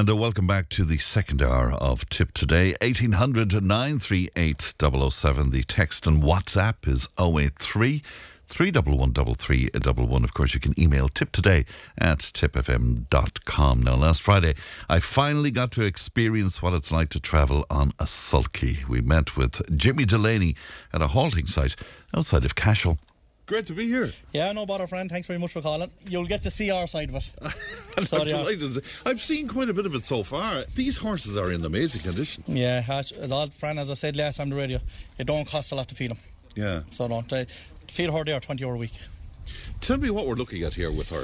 And welcome back to the second hour of Tip Today. 1800 938 007. The text and WhatsApp is 083 311 3311. Of course, you can email tiptoday@tipfm.com. Now, last Friday, I finally got to experience what it's like to travel on a sulky. We met with Jimmy Delaney at a halting site outside of Cashel. Great to be here. Yeah, no bother, friend. Thanks very much for calling. You'll get to see our side of it. I'm delighted. I've seen quite a bit of it so far. These horses are in amazing condition. Yeah, friend, as I said last time on the radio, it don't cost a lot to feed them. Yeah. So don't. Feed her there €20 a week. Tell me what we're looking at here with her.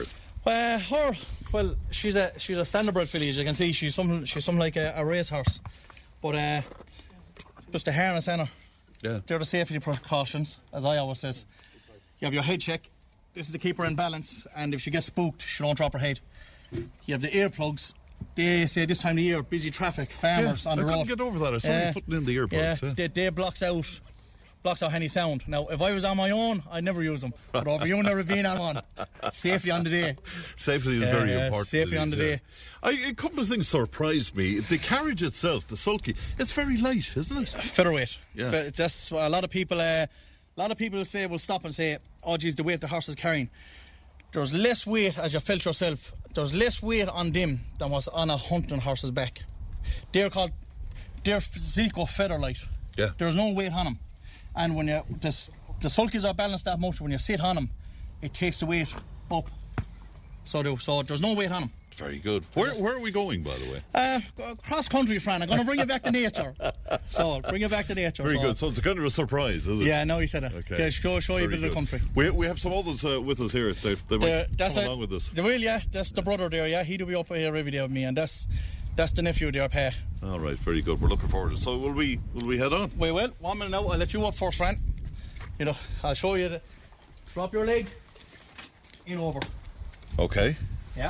She's a standardbred filly, as you can see. She's something like a racehorse. But just a harness in her. Yeah. They're the safety precautions, as I always says. You have your head check. This is to keep her in balance, and if she gets spooked, she don't drop her head. You have the earplugs. They say this time of the year, busy traffic, farmers on the road. I couldn't get over that. I saw you putting in the earplugs. Yeah, they blocks out any sound. Now, if I was on my own, I'd never use them. But over you never been on one. Safety on the day. Safety is very important. Safety on the day. A couple of things surprised me. The carriage itself, the sulky, it's very light, isn't it? Featherweight. Yeah. That's a lot of people. A lot of people will stop and say, "Oh, geez, the weight the horse is carrying." There's less weight, as you felt yourself. There's less weight on them than was on a hunting horse's back. They're Zico Featherlight. Yeah. There's no weight on them, and when the sulkies are balanced that much, when you sit on them, it takes the weight up. So there's no weight on them. Very good. Where are we going, by the way? Cross country, friend. I'm going to bring you back to nature. So, bring you back to nature. Very good. So it's a kind of a surprise, is it? Yeah, no, you said it. Okay. Yeah, show you a bit of the country. We have some others with us here. They might come along with us. They will, yeah. That's the brother there, yeah. He'll be up here every day with me, and that's the nephew there, Pat. All right, very good. We're looking forward to it. So will we head on? We will. 1 minute now. I'll let you up first, friend. I'll show you drop your leg in over. Okay. Yeah.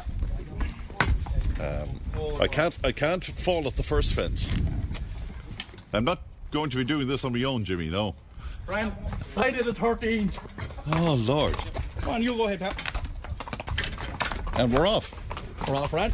I can't fall at the first fence. I'm not going to be doing this on my own, Jimmy, no. Friend, I did a 13. Oh, Lord. Come on, you go ahead, Pat. And we're off. We're off, friend.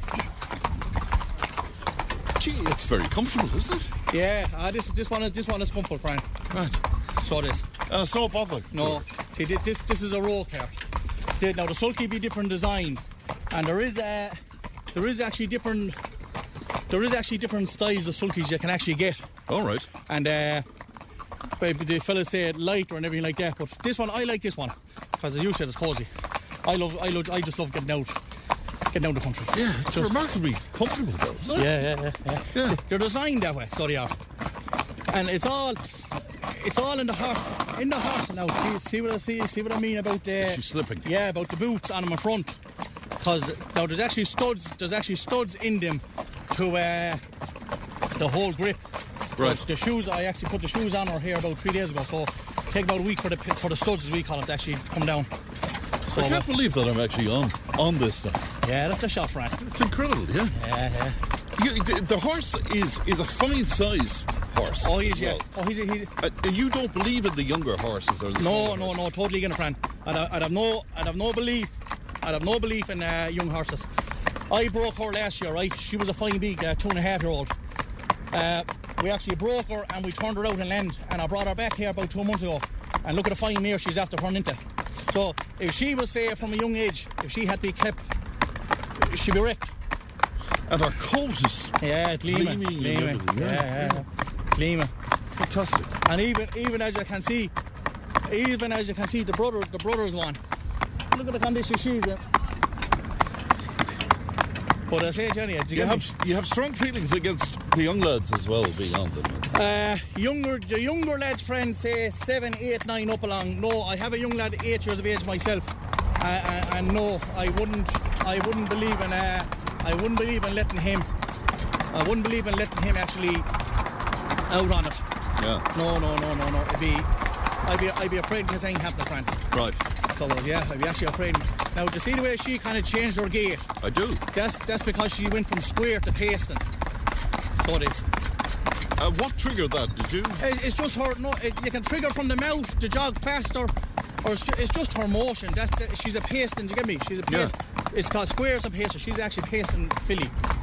Gee, it's very comfortable, isn't it? Yeah, this one is comfortable, friend. Right. So it is. And it's no bother. No. See, this is a roll cart. Now, the sulky be different design, and there is actually different styles of sulkies you can actually get. All right. And the fellas say it light or everything like that, but this one, I like this one because, as you said, it's cosy. I just love getting out the country. Yeah, it's remarkably comfortable though, isn't it? Yeah. They're designed that way, so they are. And it's all in the horse. In the horse now. See what I mean about the. She's slipping. Yeah, about the boots on them in front. Because now there's actually studs in them to the whole grip. Right. The shoes, I actually put the shoes on her here about 3 days ago, so take about a week for the studs, as we call it, to actually come down. So I can't believe that I'm actually on this now. Yeah, that's a shot, Frank. It's incredible, yeah. Yeah. The horse is a fine size horse. Oh, he's well. yeah. Oh, he's. And you don't believe in the younger horses or the smaller horses? No, totally against Frank. I'd have no belief in young horses. I broke her last year, right? She was a fine big 2.5-year-old. We actually broke her and we turned her out in land, and I brought her back here about 2 months ago. And look at the fine mare she's after turning into. So if she was, say, from a young age, if she had to be kept, she'd be wrecked. And her coat is gleaming. Yeah. Gleaming. Fantastic. And even as you can see, the brother's one. Look at the condition she's in. But I say, Jenny, you have strong feelings against the young lads as well being on them. The younger lads' friends say 7, 8, 9 up along. No, I have a young lad 8 years of age myself, and no, I wouldn't believe in letting him. I wouldn't believe in letting him actually out on it. Yeah. No. I'd be afraid this ain't happening, friend. Right. So yeah, I'd be actually afraid. Now, to see the way she kind of changed her gait. I do. That's because she went from square to pasting. So it is. What triggered that? Did you? It's just her. No, you can trigger from the mouth to jog faster, or it's just her motion. She's a pasting. Do you get me? She's a paste. Yeah. It's called squares and paster. She's actually pasting filly.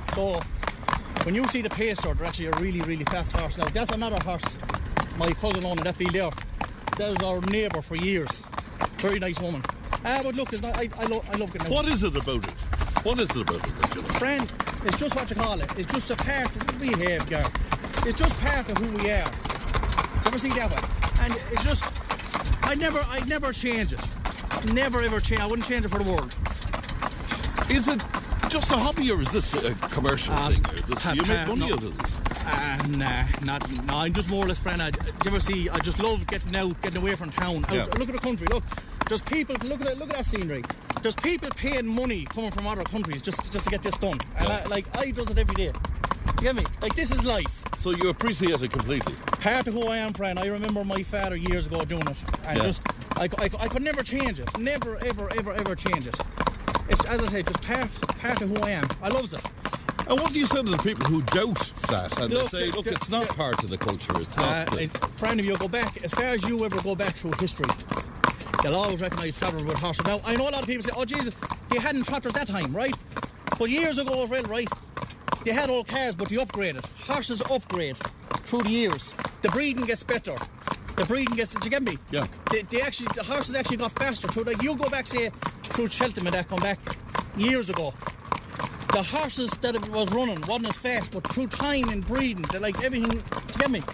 So when you see the Pacer, they're actually a really, really fast horse. Now that's another horse my cousin owned in that field there. That was our neighbour for years. Very nice woman. But look, it's not, I love getting out. What is it about it? What is it about it that you like? Friend, it's just what you call it. It's just a part of behave, girl. It's just part of who we are. You ever see that one? And it's just, I'd never change it. Never ever change. I wouldn't change it for the world. Is it just a hobby or is this a commercial thing? Do you make money out of this? No, I'm just more or less friend. Do you ever see? I just love getting out, getting away from town. Yeah. Look at the country. Look, there's people. Look at that scenery. There's people paying money coming from other countries just to get this done. And I does it every day. You get me? Like, this is life. So you appreciate it completely? Part of who I am, friend. I remember my father years ago doing it, and I could never change it. Never, ever change it. It's, as I say, just part of who I am. I loves it. And what do you say to the people who doubt that and Look, they say, look, it's not part of the culture, it's not... Friend, if you go back, as far as you ever go back through history, you'll always recognise travelling with horses. Now, I know a lot of people say, oh, Jesus, they hadn't trotters that time, right? But years ago as well, right, they had old cars, but they upgraded. Horses upgrade through the years. The breeding gets better. The breeding gets... Do you get me? Yeah. The horses actually got faster. Through, like, you go back, say, through Cheltenham and that, come back years ago. The horses that it was running wasn't as fast, but through time and breeding, they're like everything. Do you get me?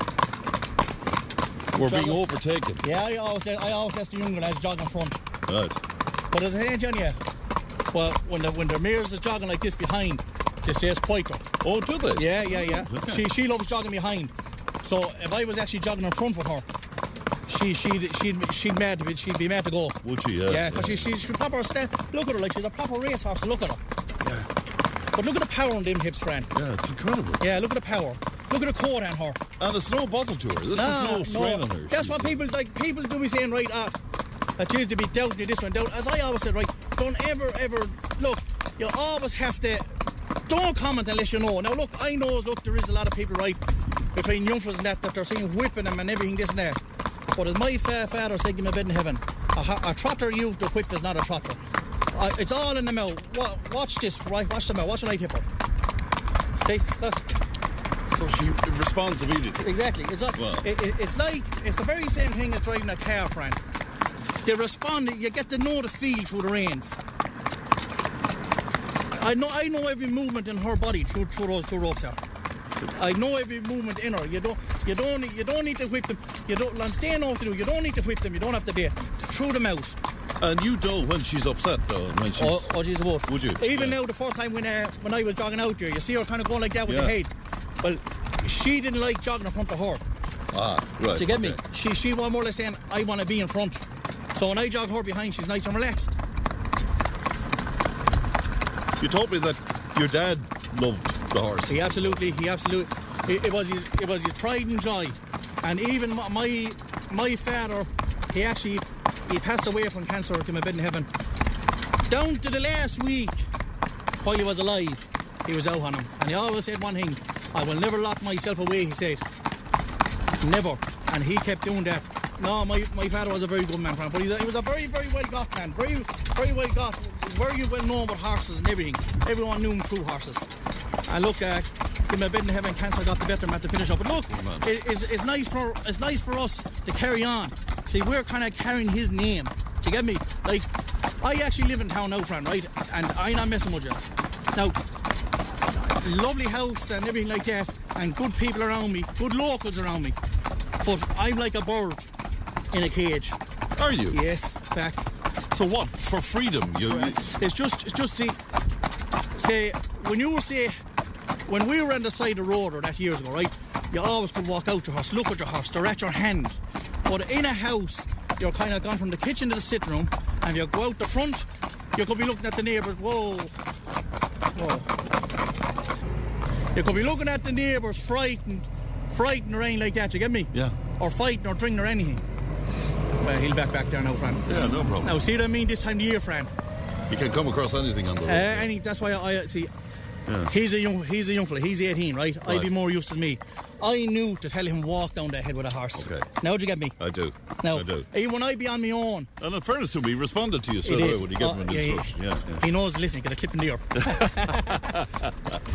We're being overtaken. Yeah, I always ask the younger lads jogging in front. Right. But as I say, John, yeah, well, when the mares is jogging like this behind, they stays quieter. Oh, do they? Yeah. Okay. She loves jogging behind. So if I was actually jogging in front with her, she'd be mad to go. Would she? Yeah. Yeah, because she's proper. Look at her, like she's a proper racehorse. Look at her. Yeah. But look at the power on them hips, friend. Yeah, it's incredible. Yeah, look at the power. Look at the coat on her. And it's no bother to her. This is no strain on her. That's what people do be saying, right? That used to be doubting this one, doubt. As I always said, right? Don't ever look. You always have to. Don't comment unless you know. Now look, I know. Look, there is a lot of people, right, between young fellas and that they're seeing whipping them and everything this and that. But as my father said, give me a bed in heaven. A trotter used to whip is not a trotter. It's all in the mouth. Watch this, right? Watch the mouth. Watch the light hip her. See? Look. So she responds immediately. Exactly. It's the very same thing as driving a car, friend. They respond. You get to know the feel through the reins. I know every movement in her body through those two ropes here. I know every movement in her. You don't need to whip them. You don't need to whip them. You don't have to be through the mouth. And you know when she's upset, though, when she's... Oh, geez, what? Would you? Even now, the first time when I was jogging out there, you see her kind of going like that with the head. Well, she didn't like jogging in front of her. Ah, right. Do you get me? She was more or less saying, I want to be in front. So when I jog her behind, she's nice and relaxed. You told me that your dad loved the horse. He absolutely. It was his pride and joy. And even my father, he passed away from cancer to my bed in heaven. Down to the last week, while he was alive, he was out on him. And he always said one thing, I will never lock myself away, he said. Never. And he kept doing that. No, my father was a very good man, but he was a very, very well got man. Very, very well got. Very well known with horses and everything. Everyone knew him through horses. And look, in my bed in heaven, cancer got the better man to finish up. But look, it's nice for us to carry on. See, we're kind of carrying his name. Do you get me? Like, I actually live in town now, friend, right? And I'm not messing with you. Now, lovely house and everything like that, and good people around me, good locals around me. But I'm like a bird in a cage. Are you? Yes, back. So what? For freedom? It's just say when we were on the side of the road or that years ago, right? You always could walk out your horse, look at your horse, they're at your hand. But in a house, you're kind of gone from the kitchen to the sitting room, and you go out the front, you could be looking at the neighbours. Whoa. You could be looking at the neighbours, frightened or anything like that. You get me? Yeah. Or fighting or drinking or anything. Well, he'll back there now, friend. Yeah, no problem. Now, see what I mean? This time of year, friend. You can come across anything on the road. That's why I see. Yeah. He's a young fella. He's 18, right? I'd be more used to me. I knew to tell him walk down the head with a horse. Okay. Now, do you get me? I do. Now, I do. Even when I be on my own. And in fairness to him, he responded to you straight away when you gave him an instruction. Yeah. He knows. Listen, get a clip in the ear.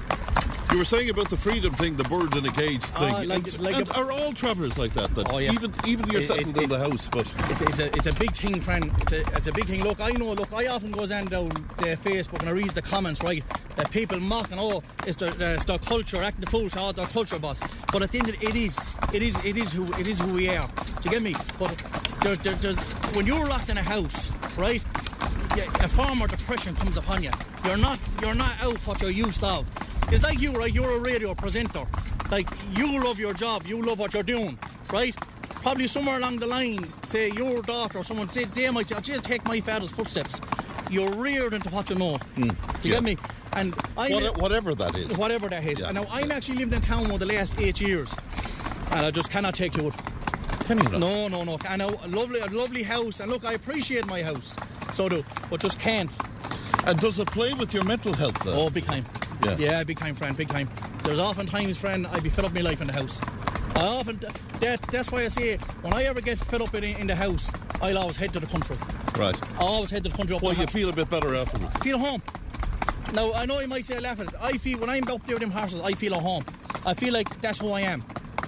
You were saying about the freedom thing, the bird in a cage thing. And are all travellers like that? Oh, yes. Even you're settled in the house, but it's a big thing, friend. It's a big thing. Look, I often goes down the Facebook and I read the comments, right? That people mocking, it's their culture, acting the fool, so their culture boss. But at the end of it is who we are. Do you get me? But there's when you're locked in a house, right? A form of depression comes upon you. You're not out what you're used to. It's like you, right? You're a radio presenter. Like, you love your job, you love what you're doing, right? Probably somewhere along the line, say your daughter or someone, they might say, I'll just take my father's footsteps. You're reared into what you know. Do you get me? And whatever that is. Whatever that is. Yeah. And now I'm actually lived in town for the last 8 years. And I just cannot take to it. Can you not? No. And a lovely house. And look, I appreciate my house. So do. But just can't. And does it play with your mental health, though? Oh, big time. Yeah, big time, friend, big time. There's often times, friend, I'd be fed up my life in the house. That's why I say, when I ever get fed up in the house, I'll always head to the country. Right. I always head to the country. Well, you feel a bit better afterwards. I feel home. Now, I know you might say I laugh at it. I feel, when I'm up there with them horses, I feel at home. I feel like that's who I am.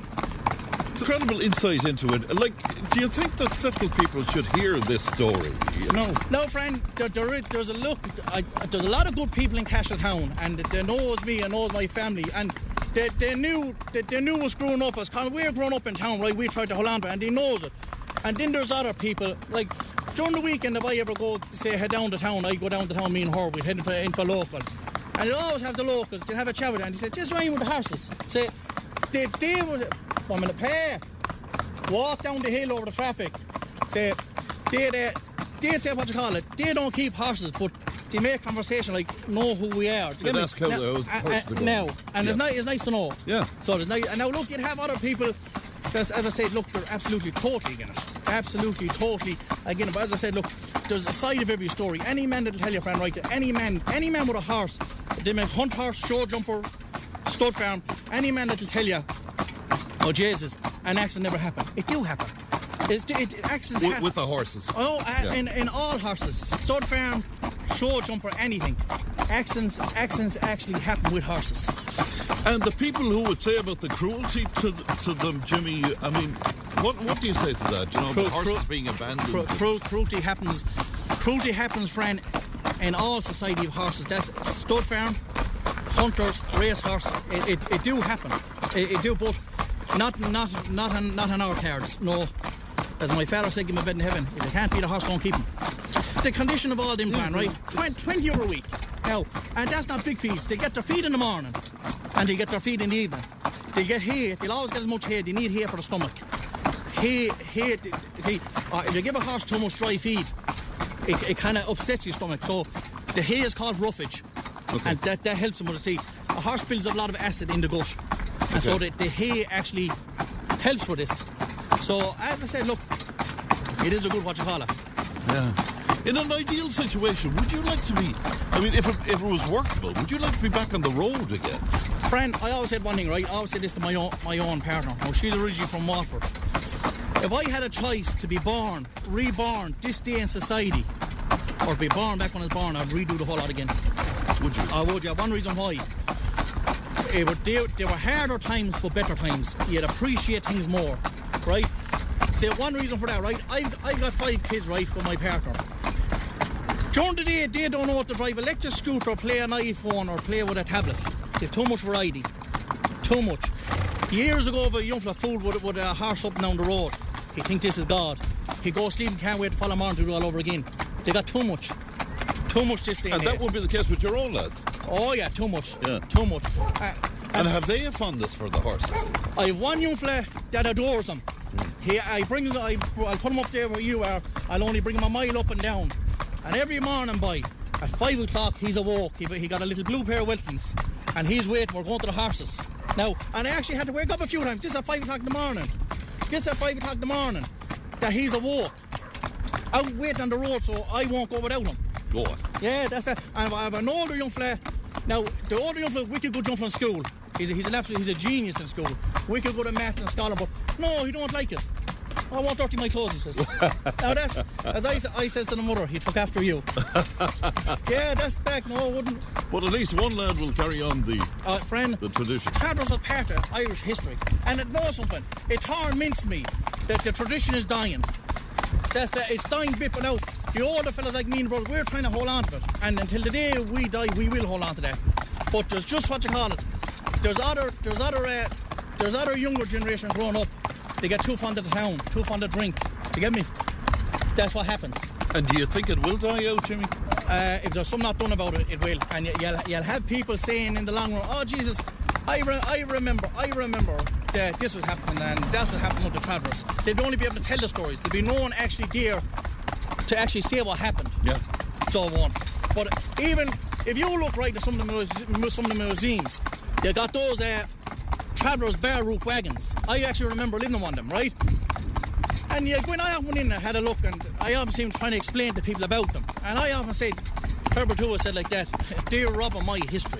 It's incredible insight into it. Like, do you think that settled people should hear this story? You know? No, friend. There's a lot of good people in Castletown, and they knows me and knows my family, and they knew us growing up. As kind of we're growing up in town, right? We tried to hold on to it, and they knows it. And then there's other people like during the weekend. If I ever go head down to town, I go down to town. Me and her, we'd head in for local, and they always have the locals. They have a chat with them, and they said, "Just ride with the horses." Say they were. I'm in a pair. Walk down the hill over the traffic. Say, they say what you call it. They don't keep horses, but they make conversation like know who we are. They ask how those horses are going. And it's nice to know. Yeah. So it's nice. And now look, you'd have other people. As I said, look, they're absolutely totally against it. Absolutely, totally against it. But as I said, look, there's a side of every story. Any man that'll tell you, friend, right? Any man with a horse, they may hunt horse, show jumper, stud farm. Any man that'll tell you, oh Jesus, an accident never happened. It do happen. Accidents happen. With the horses. In all horses. Stud farm, show jumper, anything. Accidents actually happen with horses. And the people who would say about the cruelty to them, Jimmy, I mean, what do you say to that? You know, the horses being abandoned. Cruelty happens, friend, in all society of horses. That's stud farm, hunters, race horse. It do happen. It do, but not on our cards. No, as my father said, give him a bed in heaven. If you can't feed a horse, don't keep him. The condition of all them, man, right? 20 euro a week. Now, and that's not big feeds. They get their feed in the morning, and they get their feed in the evening. They get hay. They'll always get as much hay. They need hay for the stomach. Hay. See, if you give a horse too much dry feed, it kind of upsets your stomach. So the hay is called roughage, and that helps them with it. See, a horse builds up a lot of acid in the gut, and so the hay actually helps with this. So as I said, look, it is a good what you call it. Yeah. In an ideal situation, would you like to be, I mean, if it was workable, would you like to be back on the road again? Friend, I always said one thing, right? I always said this to my own partner. Now, she's originally from Waterford. If I had a choice to be born, reborn, this day in society, or be born back when I was born, I'd redo the whole lot again. Would you? I would, yeah. One reason why. They were harder times, but better times. You'd appreciate things more, right? So one reason for that, right? I've got 5 kids, right, with my partner. During the day, they don't know what to drive. Electric scooter, or play an iPhone, or play with a tablet. They have too much variety. Too much. Years ago, a young fella fooled with a horse up and down the road. He thinks this is God. He goes sleep and can't wait to follow on to do it all over again. They got too much. Too much this day. And that would be the case with your own lad? Oh, yeah, too much. Yeah. Too much. And have they a fondness for the horses? I have one young fella that adores them. I'll put him up there where you are. I'll only bring him a mile up and down. And every morning at 5 o'clock, he's awoke. He got a little blue pair of Wiltons. And he's waiting. We're going to the horses. Now, and I actually had to wake up a few times, just at 5 o'clock in the morning. That he's awoke. Out waiting on the road, so I won't go without him. Go on. Yeah, that's fair. And I have an older young fella. Now, the older young fella, wicked good jump from school. He's a genius in school. We could go to maths and scholar, but no, he don't like it. I won't dirty my clothes, he says. Now that's, as I says to the mother, he took after you. Yeah, that's back. No, I wouldn't. But at least one lad will carry on the Friend, tradition. Travellers are part of Irish history. And it knows something. It torments me that the tradition is dying. It's dying bit, but now the older fellas like me and brothers, we're trying to hold on to it. And until the day we die, we will hold on to that. But there's just what you call it. There's other younger generation growing up. They get too fond of the town, too fond of drink. You get me? That's what happens. And do you think it will die out, Jimmy? If there's something not done about it, it will. And you'll have people saying in the long run, oh Jesus, I remember that this was happening and that's what happened with the Travellers. They'd only be able to tell the stories. There'd be no one actually there to actually say what happened. Yeah. So on. But even if you look right at some of the museums, they got those Travellers bare roof wagons. I actually remember living in one of them, right? And when I went in and had a look, and I obviously was trying to explain to people about them, and I often said, Herbert Hoover said like that, they're robbing my history.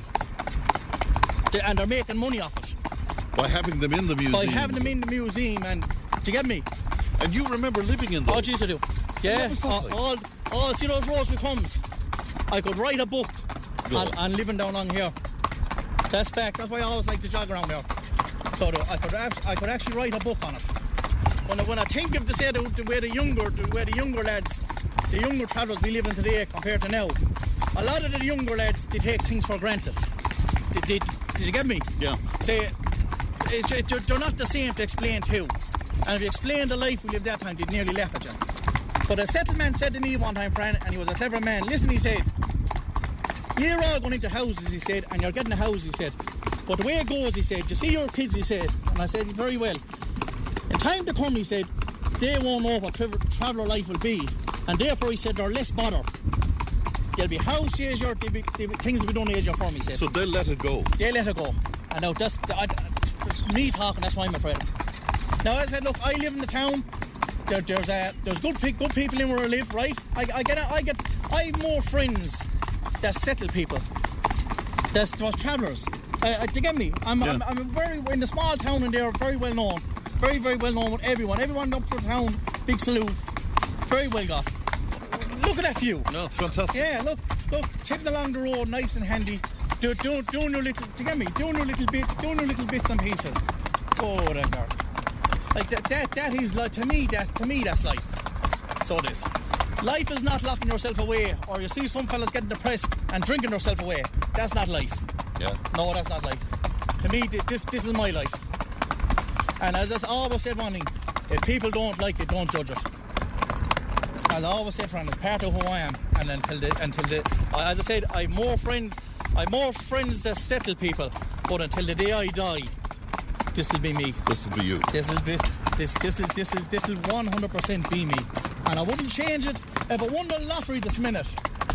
And they're making money off it. By having them in the museum. By having them in the museum, and do you get me? And you remember living in those? Oh, jeez, I do. Yeah, all see those Roseby Combs? I could write a book on living down on here. That's fact. That's why I always like to jog around there. So I could actually write a book on it. When I think of the way the younger lads, the younger travellers we live in today compared to now, a lot of the younger lads, they take things for granted. Did you get me? Yeah. Say, they're not the same to explain to. And if you explain the life we lived that time, they'd nearly laugh at you. But a settlement said to me one time, friend, and he was a clever man. Listen, he said, you're all going into houses, he said, and you're getting a house, he said. But the way it goes, he said, you see your kids, he said. And I said, very well. In time to come, he said, they won't know what traveller life will be. And therefore, he said, they're less bother. There'll be house as there'll be things will be done as your firm, he said. So they'll let it go. They'll let it go. And now that's me talking, that's why I'm afraid. Now, I said, look, I live in the town. There's good people in where I live, right? I have more friends that settle people. There's travellers. Do you get me? I'm very in the small town, and they're very well known. Very, very well known with everyone. Everyone up to the town, big salute. Very well got. Look at that view. No, it's fantastic. Yeah, look, tipping along the road, nice and handy. Doing your little, do you get me? Doing your little bits and pieces. Oh, that girl. Like that is like to me that's life. So it is. Life is not locking yourself away, or you see some fellas getting depressed and drinking themselves away. That's not life. Yeah. No, that's not life. To me, this is my life. And as I always said one thing, if people don't like it, don't judge it. As I always said, friend, it's part of who I am. And until as I said, I've more friends that settle people. But until the day I die, this will be me. This will be you. This will 100% be me. And I wouldn't change it. If I won the lottery this minute,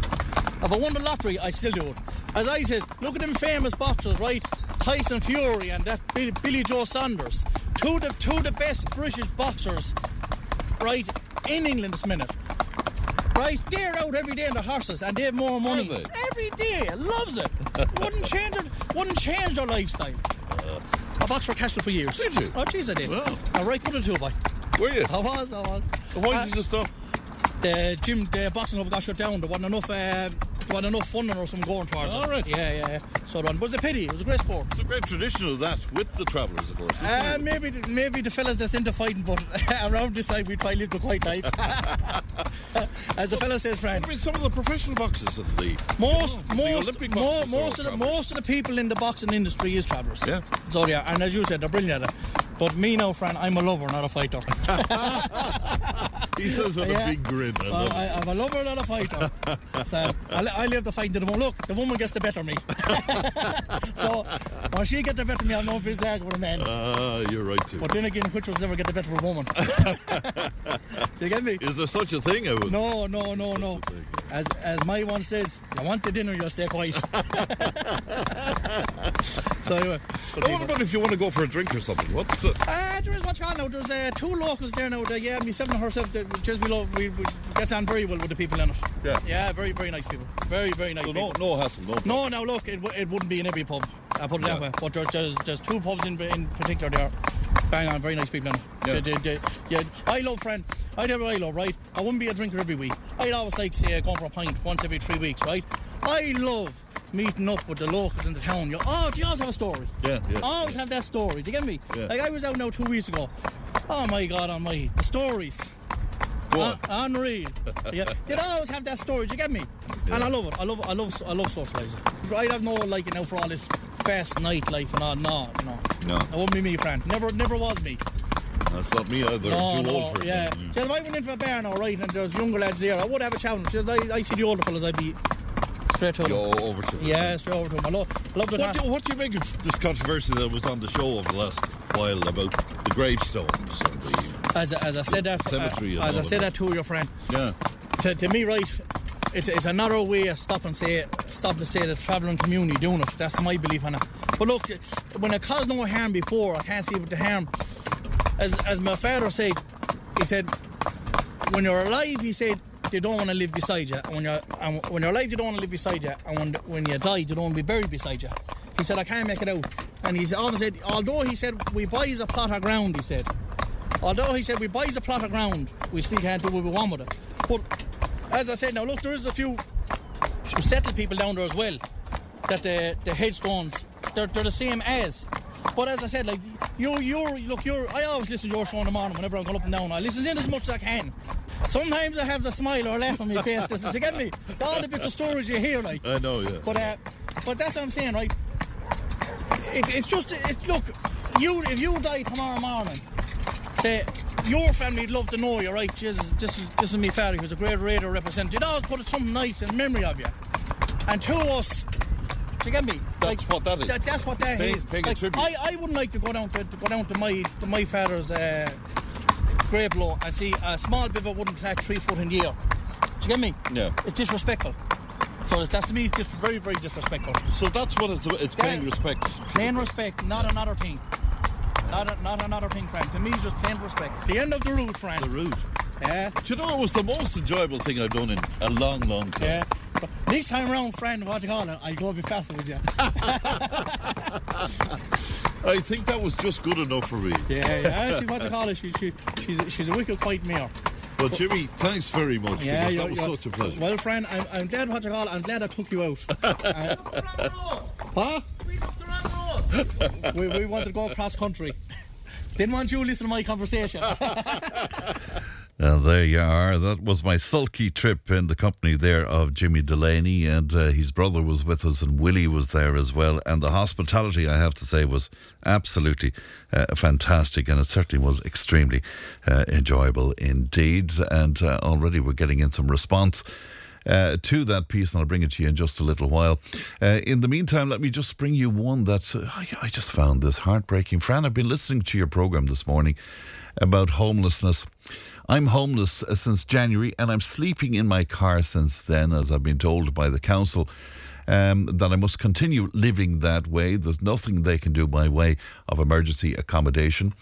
I still do it. As I says, look at them famous boxers, right? Tyson Fury and that Billy Joe Saunders. Two of the best British boxers, right, in England this minute. Right, they're out every day on the horses and they have more money. Are they? Every day, loves it. Wouldn't change their lifestyle. I boxed for Cashel for years. Did you? Oh, jeez, I did. Wow. I'm right good at two, boy. Were you? I was. Why did you stop? The boxing club got shut down. There wasn't enough funding or something going towards it. All right. Yeah. So it was a pity. It was a great sport. It's a great tradition of that with the Travellers, of course. Isn't it? Maybe the fellas that's into fighting, but around this side we try to live the quiet life. As the fella says, friend. I mean, some of the professional boxers in the Olympic boxers most of the people in the boxing industry is Travellers. Yeah. So yeah, and as you said, they're brilliant at it. But me now, friend, I'm a lover, not a fighter. He says with a big grin. I'm a lover, not a fighter. So I leave the fight to the woman. Look, the woman gets the better of me. So when she gets the better of me, I'll know if it's there with a man. You're right too. But then again, which was never get the better of a woman. Do you get me? Is there such a thing? No. As my one says, you want the dinner, you stay quiet. So anyway. What about if you want to go for a drink or something? What's the... There is what's on now. There's two locals there now. Myself and herself, we gets on very well with the people in it. Yeah, very, very nice people. Very, very nice people. No hassle, no problem. No, now look, it wouldn't be in every pub. I put it that way. But there's two pubs in particular there Bang on, very nice people. Yeah. I love, friend. I tell you what I love, right? I wouldn't be a drinker every week. I'd always like, say, going for a pint once every 3 weeks, right? I love meeting up with the locals in the town. Do you always have a story? Yeah. Always have that story. Do you get me? Yeah. Like, I was out now 2 weeks ago. Oh my God almighty. The stories. Go on. Unreal. Yeah. They'd always have that story. Do you get me? Yeah. And I love it. I love socialising. I have no liking now for all this fast nightlife and all. No. That wouldn't be me, friend. Never was me. That's not me either. I'm too old for it. Yeah. Just if I went into a bar now, right, and there's younger lads there, I would have a challenge. Just I see the older fellas, I'd be straight to them. Go over to them. Yeah, straight over to them. I love the What do you make of this controversy that was on the show over the last while about the gravestones and the as I said that cemetery? As I said that to your friend. Yeah. To me, right, it's another way of stop and say the travelling community doing it. That's my belief on it. But look, when it caused no harm before, I can't see what the harm. As my father said, he said, when you're alive, he said, they don't want to live beside you. And when you're alive, they don't want to live beside you. And when you die, they don't want to be buried beside you. He said, I can't make it out. And he always said, although he said, we buys a plot of ground, he said. Although he said, we buys a plot of ground, we still can't do what we want with it. But as I said, now look, there is a few settled people down there as well, that the headstones, they're the same as. But as I said, like, I always listen to your show in the morning whenever I'm going up and down. I listen in as much as I can. Sometimes I have the smile or laugh on my face. Listen, you get me? All the bits of stories you hear, like. I know, yeah. But that's what I'm saying, right? Look, if you die tomorrow morning, say, your family'd love to know you, right? Jesus, this is my father, he was a great radio representative. You'd always put something nice in memory of you. And to us, you get me? That's what that is. That's what that is. Paying a tribute. I wouldn't like to go down to my father's grave below and see a small bit of a wooden plaque 3 foot in the air. Do you get me? Yeah. It's disrespectful. So that's, to me, it's just very, very disrespectful. So that's what it's paying respect. Plain respect, not another thing. Not another thing, friend. To me, it's just plain respect. The end of the route, friend. The route. Yeah. Do you know, it was the most enjoyable thing I've done in a long, long time. Yeah. But next time round, friend, what you call it, I'll go a bit faster with you. I think that was just good enough for me. Yeah. She's what you call it. She's a wicked quiet mare. But Jimmy, thanks very much. Yeah, that was such a pleasure. Well, friend, I'm glad what you call it. I'm glad I took you out. Huh? We wanted to go across country. Didn't want you to listen to my conversation. And there you are. That was my sulky trip in the company there of Jimmy Delaney, and his brother was with us, and Willie was there as well. And the hospitality, I have to say, was absolutely fantastic, and it certainly was extremely enjoyable indeed. And already we're getting in some response to that piece, and I'll bring it to you in just a little while. In the meantime, let me just bring you one that I just found this heartbreaking. Fran, I've been listening to your programme this morning about homelessness. I'm homeless since January, and I'm sleeping in my car since then, as I've been told by the council that I must continue living that way. There's nothing they can do by way of emergency accommodation.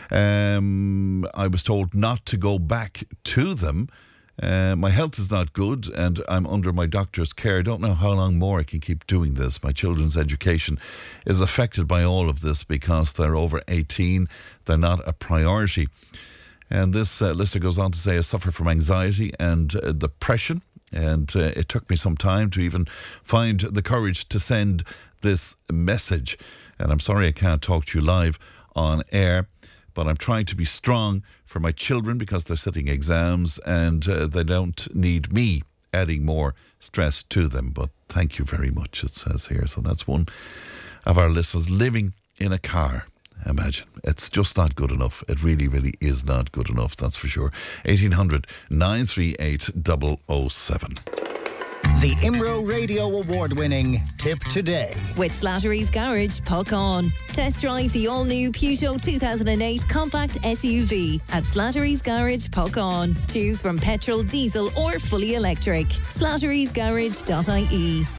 I was told not to go back to them. My health is not good, and I'm under my doctor's care. I don't know how long more I can keep doing this. My children's education is affected by all of this because they're over 18. They're not a priority. And this listener goes on to say, I suffer from anxiety and depression, and it took me some time to even find the courage to send this message. And I'm sorry I can't talk to you live on air, but I'm trying to be strong for my children because they're sitting exams, and they don't need me adding more stress to them. But thank you very much, it says here. So that's one of our listeners living in a car. Imagine. It's just not good enough. It really, really is not good enough, that's for sure. 1800 938 007. The IMRO Radio Award-winning Tip Today. With Slattery's Garage, Puckon. Test drive the all-new Peugeot 2008 compact SUV at Slattery's Garage, Puckon. Choose from petrol, diesel or fully electric. Slattery'sGarage.ie